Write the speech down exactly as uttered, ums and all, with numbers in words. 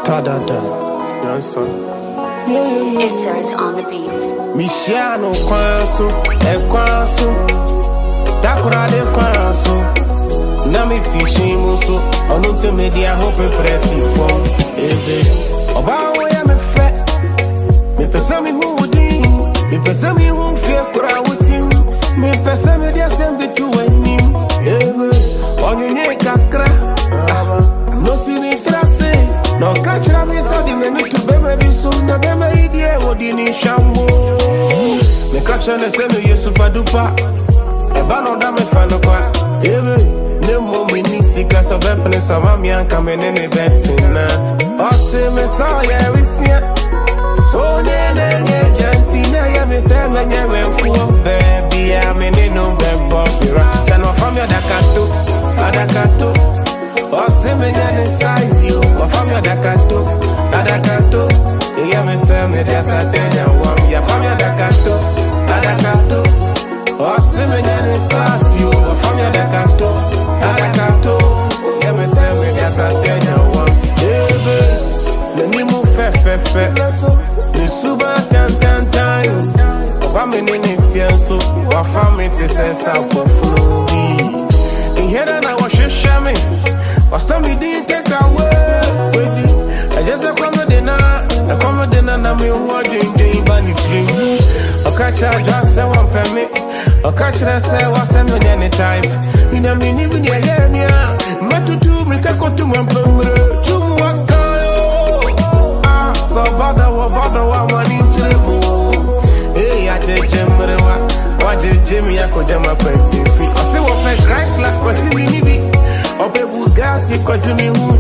Ta da da. Yes, sir. It's on the beats. Michiano Kwanso, e Kwanso. Takura de Kwanso. Nami tishimu so. Onu te media hope presi phone. Ebe. Oba oya me fe. Me pesa mi hu di. Me pesa mi hu fie kura wuti. Me pesa me dia sembe tu weni. Ebe. Onye kakra. No sini trase. No kachira mi so di me to beme bi so na beme idie wodi ni shambo. Me kachira ne se me yesu padupa. E ba no da me fa no kwa. Ebe ne mo me ni sika so be pene so ma mi anka me ne ne betina. O se me so ya wisia. O ne ne ne janti na ya me se me nya we fu baby ya me ne no be bobira. Se no fa mi adakato, adakato. O se me nya ne size you. O fa mi adakato, adakato. Ya me se me dia sa se nya wam. Ya fa mi adakato, adakato. O se me nya ne class you. O fa mi adakato, adakato. Ya me se me dia sa se nya wam. Ebe, le ni mu fe fe fe. Ni suba tan tan tan. O ba me ni ni tienso. O fa mi ti se sa po flubi. In here na wa shisha me. What's me didn't take away? Crazy. I just a come with dinner. I come with dinner and I'm watching the bunny tree. I catch a just say one permit. I catch a say what's a no any type. In a minute, when you're here, Matu to me, Kako to my bumble. To what ah, so bother what bother one one inch. Hey, I did Jimmy. What did Jimmy? I could jam up and see. I say what my Christ like was in me. Ope Bugatti, cause me who